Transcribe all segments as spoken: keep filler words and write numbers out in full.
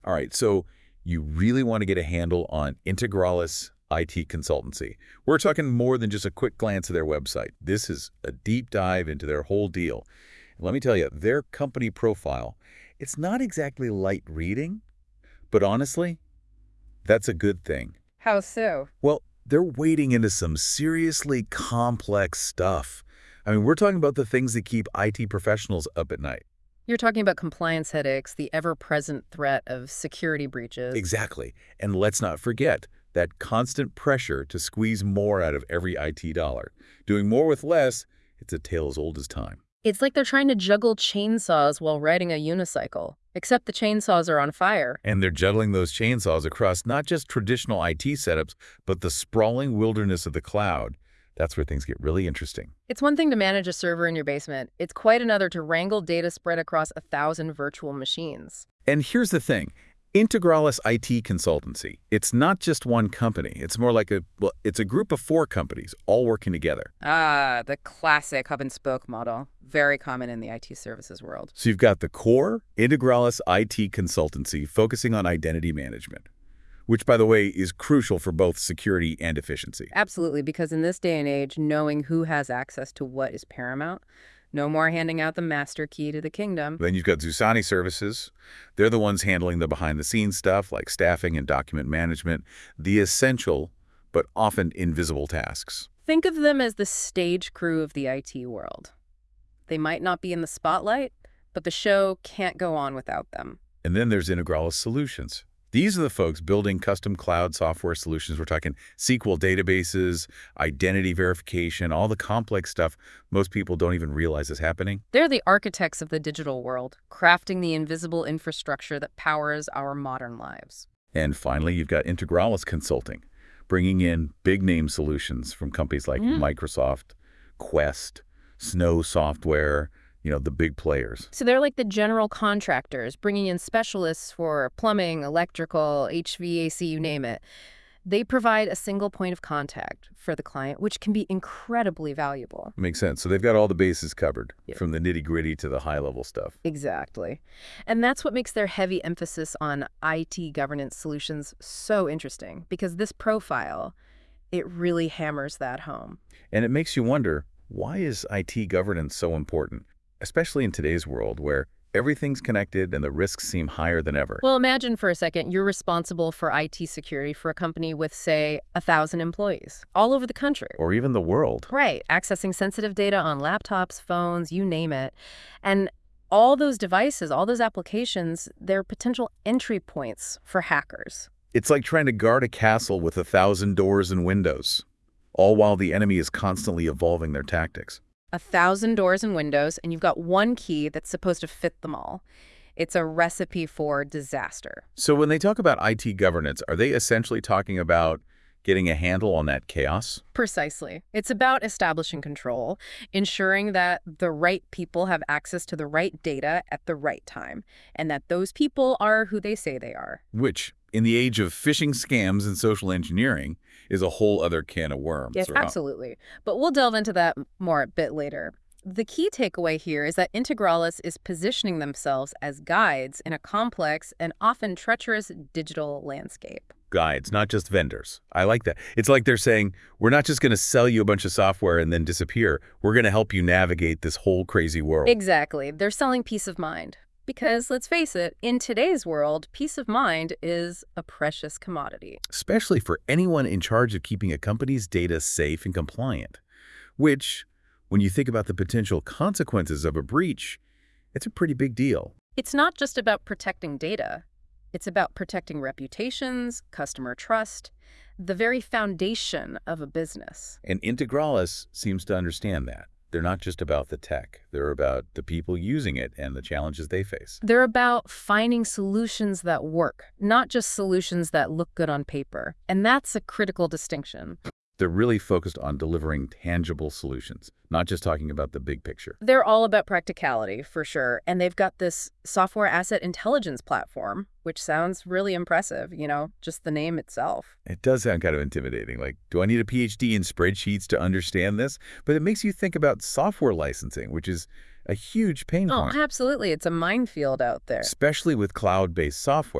All right, so you really want to get a handle on Integralis I T Consultancy. We're talking more than just a quick glance at their website. This is a deep dive into their whole deal. And let me tell you, their company profile, it's not exactly light reading, but honestly, that's a good thing. How so? Well, they're wading into some seriously complex stuff. I mean, we're talking about the things that keep I T professionals up at night. You're talking about compliance headaches, the ever-present threat of security breaches. Exactly. And let's not forget that constant pressure to squeeze more out of every I T dollar. Doing more with less, it's a tale as old as time. It's like they're trying to juggle chainsaws while riding a unicycle, except the chainsaws are on fire. And they're juggling those chainsaws across not just traditional I T setups, but the sprawling wilderness of the cloud. That's where things get really interesting. It's one thing to manage a server in your basement. It's quite another to wrangle data spread across a thousand virtual machines. And here's the thing. Integralis I T Consultancy, it's not just one company. It's more like a, well, it's a group of four companies all working together. Ah, the classic hub and spoke model. Very common in the I T services world. So you've got the core Integralis I T Consultancy focusing on identity management, which, by the way, is crucial for both security and efficiency. Absolutely, because in this day and age, knowing who has access to what is paramount. No more handing out the master key to the kingdom. Then you've got Zusani Services. They're the ones handling the behind-the-scenes stuff like staffing and document management, the essential but often invisible tasks. Think of them as the stage crew of the I T world. They might not be in the spotlight, but the show can't go on without them. And then there's Integralis Solutions. These are the folks building custom cloud software solutions. We're talking S Q L databases, identity verification, all the complex stuff most people don't even realize is happening. They're the architects of the digital world, crafting the invisible infrastructure that powers our modern lives. And finally, you've got Integralis Consulting, bringing in big-name solutions from companies like Mm. Microsoft, Quest, Snow Software, you know, the big players. So they're like the general contractors, bringing in specialists for plumbing, electrical, H V A C, you name it. They provide a single point of contact for the client, which can be incredibly valuable. Makes sense. So they've got all the bases covered, Yep. from the nitty-gritty to the high-level stuff. Exactly. And that's what makes their heavy emphasis on I T governance solutions so interesting, because this profile, it really hammers that home. And it makes you wonder, why is I T governance so important? Especially in today's world where everything's connected and the risks seem higher than ever. Well, imagine for a second you're responsible for I T security for a company with, say, a thousand employees all over the country. Or even the world. Right, accessing sensitive data on laptops, phones, you name it. And all those devices, all those applications, they're potential entry points for hackers. It's like trying to guard a castle with a thousand doors and windows, all while the enemy is constantly evolving their tactics. A thousand doors and windows, and you've got one key that's supposed to fit them all. It's a recipe for disaster. So when they talk about I T governance, are they essentially talking about getting a handle on that chaos? Precisely. It's about establishing control, ensuring that the right people have access to the right data at the right time, and that those people are who they say they are. Which, in the age of phishing scams and social engineering, is a whole other can of worms. Yes, or not. absolutely. But we'll delve into that more a bit later. The key takeaway here is that Integralis is positioning themselves as guides in a complex and often treacherous digital landscape. Guides, not just vendors. I like that. It's like they're saying, we're not just going to sell you a bunch of software and then disappear. We're going to help you navigate this whole crazy world. Exactly. They're selling peace of mind. Because, let's face it, in today's world, peace of mind is a precious commodity. Especially for anyone in charge of keeping a company's data safe and compliant. Which, when you think about the potential consequences of a breach, it's a pretty big deal. It's not just about protecting data. It's about protecting reputations, customer trust, the very foundation of a business. And Integralis seems to understand that. They're not just about the tech. They're about the people using it and the challenges they face. They're about finding solutions that work, not just solutions that look good on paper. And that's a critical distinction. They're really focused on delivering tangible solutions, not just talking about the big picture. They're all about practicality, for sure. And they've got this software asset intelligence platform, which sounds really impressive, you know, just the name itself. It does sound kind of intimidating. Like, do I need a P H D in spreadsheets to understand this? But it makes you think about software licensing, which is a huge pain Oh, point. absolutely. It's a minefield out there. Especially with cloud-based software.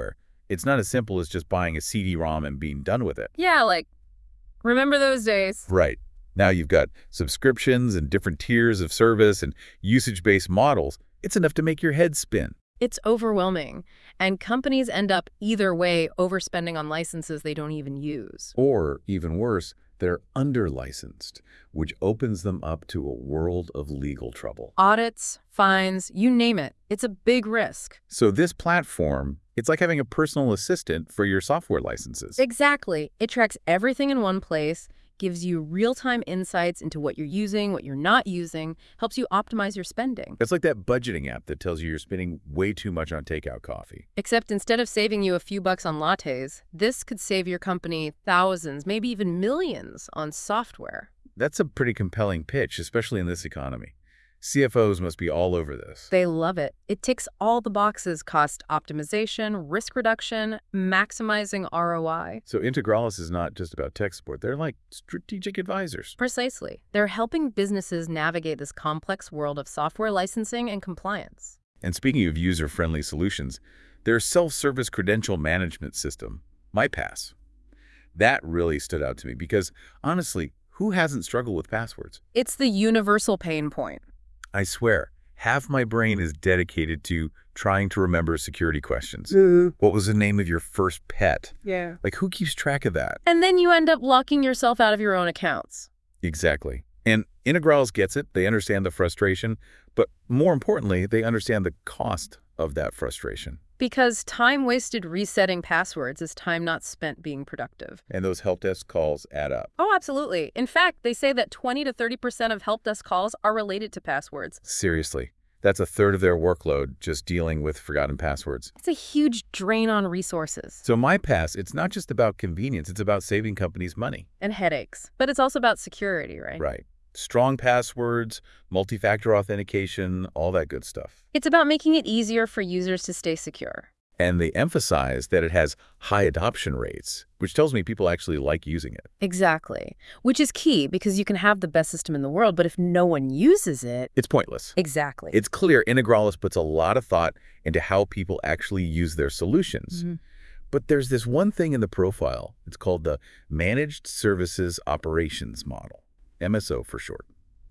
It's not as simple as just buying a C D ROM and being done with it. Yeah, like, remember those days? Right. Now you've got subscriptions and different tiers of service and usage-based models. It's enough to make your head spin. It's overwhelming, and companies end up either way overspending on licenses they don't even use. Or, even worse, they're under-licensed, which opens them up to a world of legal trouble. Audits, fines, you name it. It's a big risk. So this platform, it's like having a personal assistant for your software licenses. Exactly. It tracks everything in one place, gives you real-time insights into what you're using, what you're not using, helps you optimize your spending. It's like that budgeting app that tells you you're spending way too much on takeout coffee. Except instead of saving you a few bucks on lattes, this could save your company thousands, maybe even millions on software. That's a pretty compelling pitch, especially in this economy. C F Os must be all over this. They love it. It ticks all the boxes: cost optimization, risk reduction, maximizing R O I. So Integralis is not just about tech support. They're like strategic advisors. Precisely. They're helping businesses navigate this complex world of software licensing and compliance. And speaking of user-friendly solutions, their self-service credential management system, MyPass. That really stood out to me because, honestly, who hasn't struggled with passwords? It's the universal pain point. I swear, half my brain is dedicated to trying to remember security questions. Uh, What was the name of your first pet? yeah. Like, who keeps track of that? And then you end up locking yourself out of your own accounts. Exactly. And Integralis gets it. They understand the frustration. But more importantly, they understand the cost of that frustration. Because time wasted resetting passwords is time not spent being productive. And those help desk calls add up. Oh, absolutely. In fact, they say that twenty to thirty percent of help desk calls are related to passwords. Seriously. That's a third of their workload just dealing with forgotten passwords. It's a huge drain on resources. So MyPass, it's not just about convenience. It's about saving companies money. And headaches. But it's also about security, right? Right. Strong passwords, multi-factor authentication, all that good stuff. It's about making it easier for users to stay secure. And they emphasize that it has high adoption rates, which tells me people actually like using it. Exactly. Which is key because you can have the best system in the world, but if no one uses it... It's pointless. Exactly. It's clear Integralis puts a lot of thought into how people actually use their solutions. Mm-hmm. But there's this one thing in the profile. It's called the Managed Services Operations Model, M S O for short.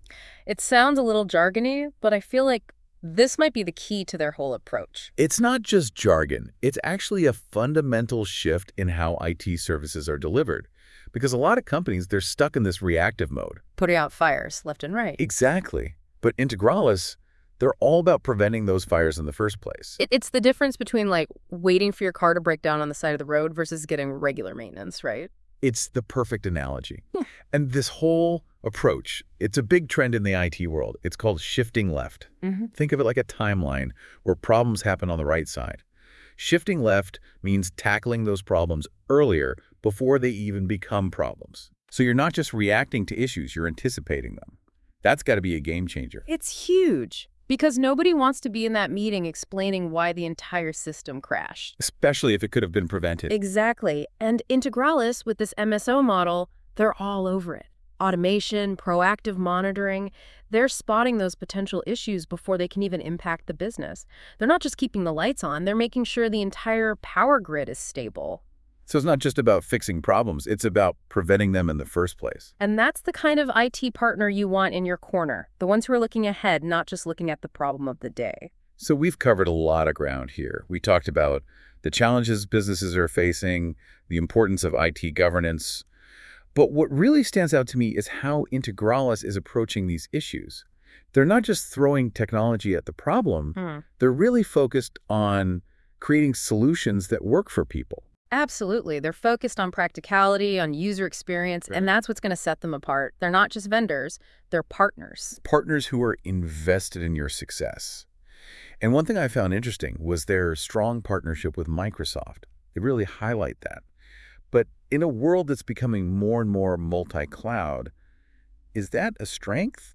It sounds a little jargony, but I feel like this might be the key to their whole approach. It's not just jargon. It's actually a fundamental shift in how I T services are delivered. Because a lot of companies, they're stuck in this reactive mode. Putting out fires left and right. Exactly. But Integralis, they're all about preventing those fires in the first place. It, it's the difference between, like, waiting for your car to break down on the side of the road versus getting regular maintenance, right? It's the perfect analogy. And this whole approach, it's a big trend in the I T world. It's called shifting left. Mm-hmm. Think of it like a timeline where problems happen on the right side. Shifting left means tackling those problems earlier before they even become problems. So you're not just reacting to issues, you're anticipating them. That's got to be a game changer. It's huge because nobody wants to be in that meeting explaining why the entire system crashed. Especially if it could have been prevented. Exactly. And Integralis, with this M S O model, they're all over it. Automation, proactive monitoring, they're spotting those potential issues before they can even impact the business. They're not just keeping the lights on, they're making sure the entire power grid is stable. So it's not just about fixing problems, it's about preventing them in the first place. And that's the kind of I T partner you want in your corner, the ones who are looking ahead, not just looking at the problem of the day. So we've covered a lot of ground here. We talked about the challenges businesses are facing, the importance of I T governance. But what really stands out to me is how Integralis is approaching these issues. They're not just throwing technology at the problem, Hmm. they're really focused on creating solutions that work for people. Absolutely. They're focused on practicality, on user experience, Right. and that's what's going to set them apart. They're not just vendors, they're partners. Partners who are invested in your success. And one thing I found interesting was their strong partnership with Microsoft. They really highlight that. But in a world that's becoming more and more multi-cloud, is that a strength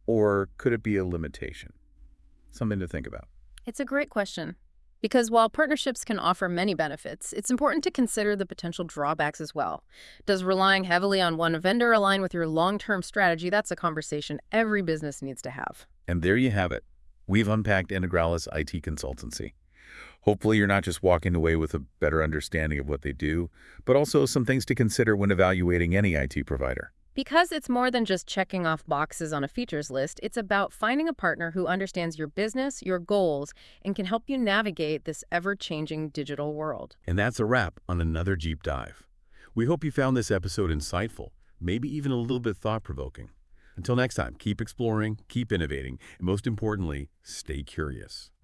or could it be a limitation? Something to think about. It's a great question. Because while partnerships can offer many benefits, it's important to consider the potential drawbacks as well. Does relying heavily on one vendor align with your long-term strategy? That's a conversation every business needs to have. And there you have it. We've unpacked Integralis I T Consultancy. Hopefully you're not just walking away with a better understanding of what they do, but also some things to consider when evaluating any I T provider. Because it's more than just checking off boxes on a features list, it's about finding a partner who understands your business, your goals, and can help you navigate this ever-changing digital world. And that's a wrap on another Jeep Dive. We hope you found this episode insightful, maybe even a little bit thought-provoking. Until next time, keep exploring, keep innovating, and most importantly, stay curious.